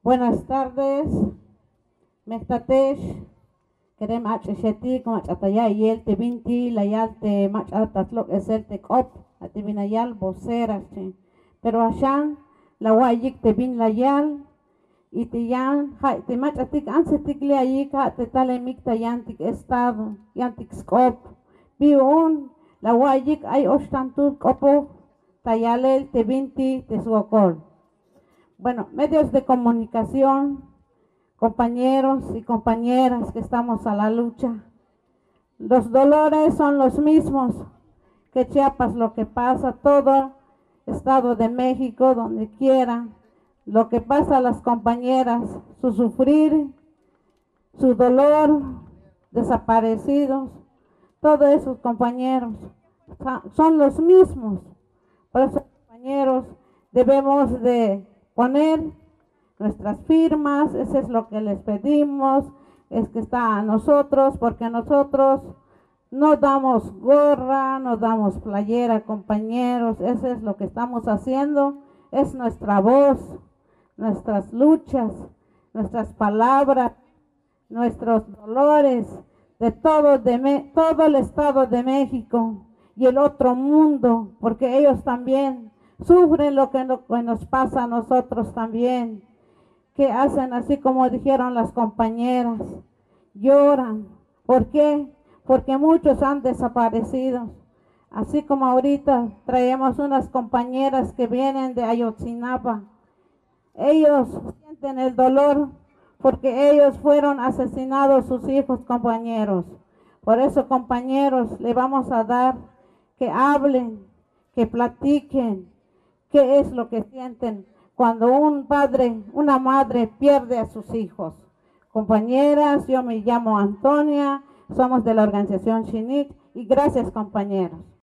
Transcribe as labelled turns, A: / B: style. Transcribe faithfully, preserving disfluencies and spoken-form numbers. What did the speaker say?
A: Buenas tardes, Mectatesh, querem acheshetik, machataya yel te vinti, la yal te machatatlo es el te cop, ativinayal vocera, pero ashan la wayik te vin la yal, y te yan, te machatik ansetik le ayika, te tale mikta yantik estado, yantik scop, biun, la wayik ay ostantur copo, tayalel te vinti, te suocol. Bueno, medios de comunicación, compañeros y compañeras que estamos a la lucha. Los dolores son los mismos que Chiapas, lo que pasa, todo Estado de México, donde quiera, lo que pasa a las compañeras, su sufrir, su dolor, desaparecidos, todos esos compañeros son los mismos. Por eso, compañeros, debemos de poner nuestras firmas, eso es lo que les pedimos, es que está a nosotros, porque nosotros no damos gorra, no damos playera, compañeros, eso es lo que estamos haciendo, es nuestra voz, nuestras luchas, nuestras palabras, nuestros dolores, de todo, de me, todo el Estado de México y el otro mundo, porque ellos también sufren lo que, lo que nos pasa a nosotros también, que hacen así como dijeron las compañeras, lloran. ¿Por qué? Porque muchos han desaparecido. Así como ahorita traemos unas compañeras que vienen de Ayotzinapa. Ellos sienten el dolor porque ellos fueron asesinados sus hijos, compañeros. Por eso, compañeros, le vamos a dar que hablen, que platiquen, qué es lo que sienten cuando un padre, una madre pierde a sus hijos. Compañeras, yo me llamo Antonia, somos de la organización Xinit y gracias, compañeros.